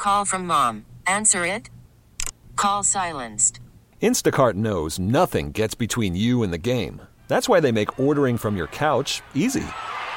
call from mom. Answer it. Call silenced. Instacart knows nothing gets between you and the game. That's why they make ordering from your couch easy.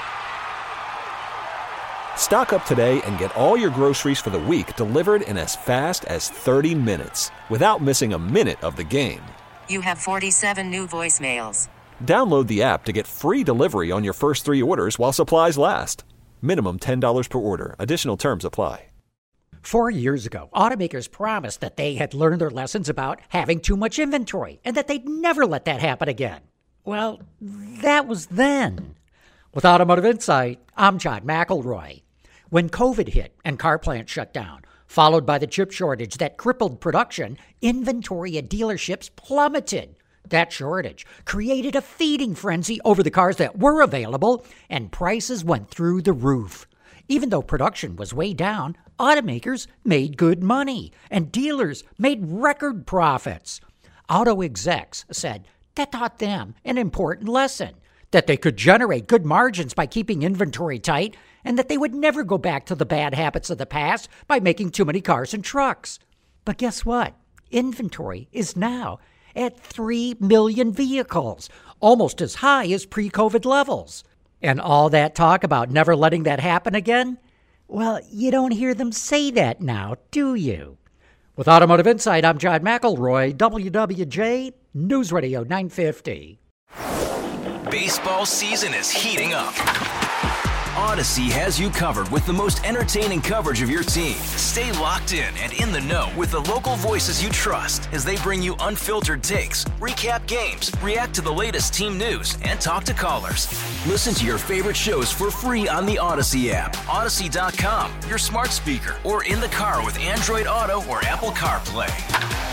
Stock up today and get all your groceries for the week delivered in as fast as 30 minutes without missing a minute of the game. You have 47 new voicemails. Download the app to get free delivery on your first 3 orders while supplies last. Minimum $10 per order. Additional terms apply. 4 years ago, automakers promised that they had learned their lessons about having too much inventory and that they'd never let that happen again. Well, that was then. With Automotive Insight, I'm John McElroy. When COVID hit and car plants shut down, followed by the chip shortage that crippled production, inventory at dealerships plummeted. That shortage created a feeding frenzy over the cars that were available, and prices went through the roof. Even though production was way down, automakers made good money, and dealers made record profits. Auto execs said that taught them an important lesson, that they could generate good margins by keeping inventory tight, and that they would never go back to the bad habits of the past by making too many cars and trucks. But guess what? Inventory is now at 3 million vehicles, almost as high as pre-COVID levels. And all that talk about never letting that happen again? Well, you don't hear them say that now, do you? With Automotive Insight, I'm John McElroy, WWJ News Radio 950. Baseball season is heating up. Odyssey has you covered with the most entertaining coverage of your team. Stay locked in the know with the local voices you trust as they bring you unfiltered takes, recap games, react to the latest team news, and talk to callers. Listen to your favorite shows for free on the Odyssey app, Odyssey.com, your smart speaker, or in the car with Android Auto or Apple CarPlay.